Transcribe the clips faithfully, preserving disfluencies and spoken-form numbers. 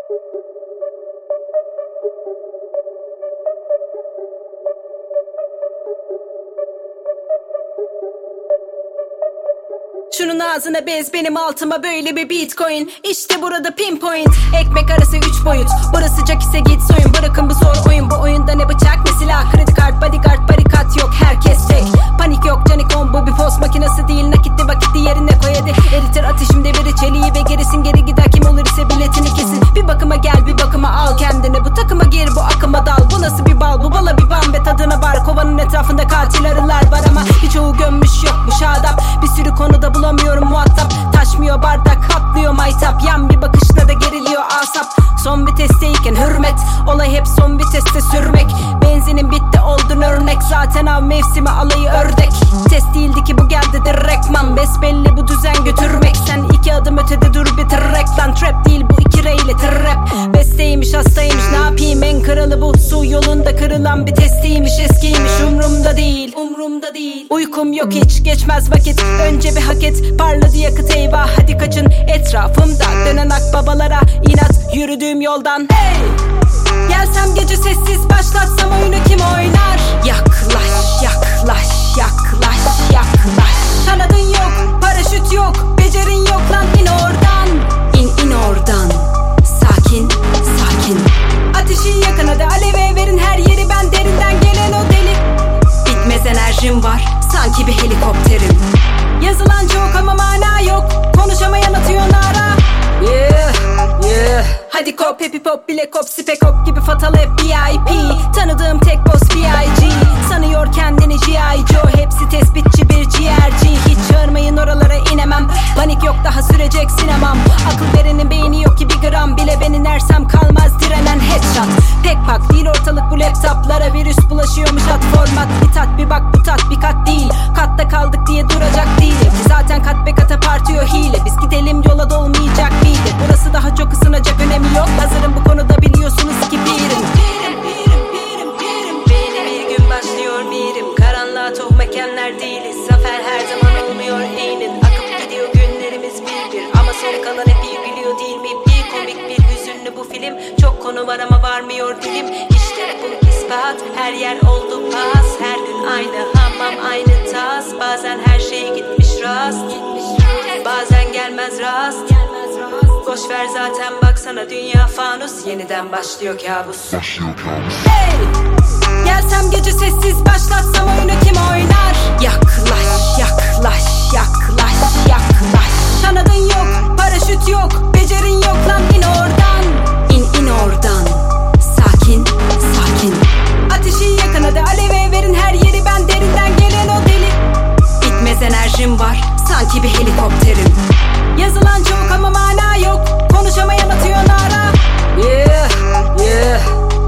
Şunun ağzına bez, benim altıma böyle bir bitcoin. İşte burada pinpoint, ekmek arası üç boyut. Burası sıcak ise git soyun, bırakın bu zor oyun. Bu oyunda ne bıçak ne silah, kredi kart, bodyguard, barikat yok, herkes tek. Panik yok, canikon, bu bir post makinesi değil. Nakitli vakitli yerine koy hadi. Eritir ateşimde biri çeliği ve gerisin geri gider. Kim olur ise biletini kesin. Bir bakıma gel, bir bakıma al kendine. Bu takıma gir, bu akıma dal. Bu nasıl bir bal, bu bala bir bam ve tadına var. Kovanın etrafında katil arılar var ama birçoğu gömmüş yok bu şadap. Bir sürü konuda bulamıyorum muhatap. Taşmıyor bardak, atlıyor maytap. Yan bir bakışla da geriliyor asap. Son vitesteyken hürmet, olay hep son viteste sürmek. Benzinin bitti oldun örnek, zaten av mevsimi alayı ördek. Test değildi ki bu geldi direktman, besbelli bu düzen götürmek. Sen iki adım ötede dur bir tırrek lan. Trap değil bu iki reyle trap. Besteymiş hastaymış ne yapayım, en kralı bu. Su yolunda kırılan bir testiymiş, eskiymiş umrumda değil, umrumda değil. Uykum yok hiç, geçmez vakit, önce bir hak et. Parladı yakıt eyvah hadi kaçın etrafımda. Dönen akbabalara inat yürüdüğüm yoldan. Hey! Gelsem gece sessiz başlatsam oyunu kim oynar? Yaklaş, yaklaş, yaklaş, yaklaş. Kanadın yok, paraşüt yok, becerin yok lan, in oradan. İn in oradan, sakin, sakin. Ateşi yakın hadi, aleve verin her yeri, ben derinden gelen o deli. Bitmez enerjim var, sanki bir helikopterim. Yazılan çok ama mana yok, konuşamayan atıyor nara. Yeah, yeah. Hadi kop, happy pop, bile kop, spek hop gibi fatal hep V I P. Tanıdığım tek boss B I G, sanıyor kendini G I Joe. Hepsi tespitçi bir ciğerci, hiç çağırmayın oralara inemem. Panik yok daha sürecek sinemam. Akıl verenin beyni yok ki bir gram bile, ben inersem kalmaz direnen headshot. Tek pak değil ortalık bu laptoplara, virüs bulaşıyormuş at format. Bir tat bir bak bu tat bir kat değil, katta kaldık diye duracak değilim. Zaten kat be kata partiyor hile, biz gidelim yola dolmayacak mıydı? Burası daha çok ısınacak, önemi yok. Hazırım bu konuda biliyorsunuz ki birim. Benim bir gün başlıyor birim. Karanlığa tohmekenler değiliz. Zafer her zaman olmuyor eğinin. Akıp gidiyor günlerimiz bir bir, ama sonu kalan hep iyi biliyor değil mi? Bir komik bir hüzünlü bu film. Çok konu var ama varmıyor dilim. İşte bu ispat, her yer oldu pas. Her gün aynı hamam aynı tas. Bazen her şey gitmiş rast, bazen gelmez rast. Boş ver zaten baksana dünya fanus, yeniden başlıyor kabus. Hey! Gelsem gece sessiz başlatsam oyunu kim oynar? Yaklaş, yaklaş, yaklaş, yaklaş. Kanadın yok, paraşüt yok, becerin yok lan, in oradan. İn in oradan, sakin, sakin. Ateşi yakın hadi, aleve verin her yeri, ben derinden gelen o deli. Bitmez enerjim var, sanki bir helikopterim. Yazılan çok ama mana yok, konuşamayan atıyor nara. Yeah, yeah.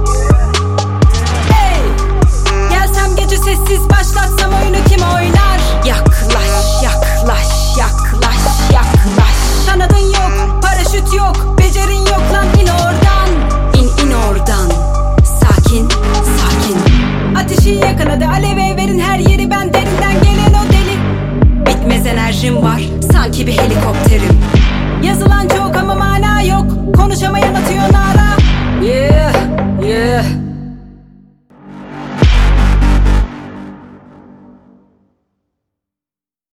Hey! Gelsem gece sessiz başlatsam oyunu kim oynar? Yaklaş, yaklaş, yaklaş, yaklaş. Kanadın yok, paraşüt yok, becerin yok lan, in oradan. İn in oradan, sakin, sakin. Ateşi yakın hadi, aleve verin her yeri, ben derinden gelen o deli. Bitmez enerjim var, sanki bir helikopterim. Yazılan çok ama mana yok, konuşamayan atıyor nara. Yeah, yeah.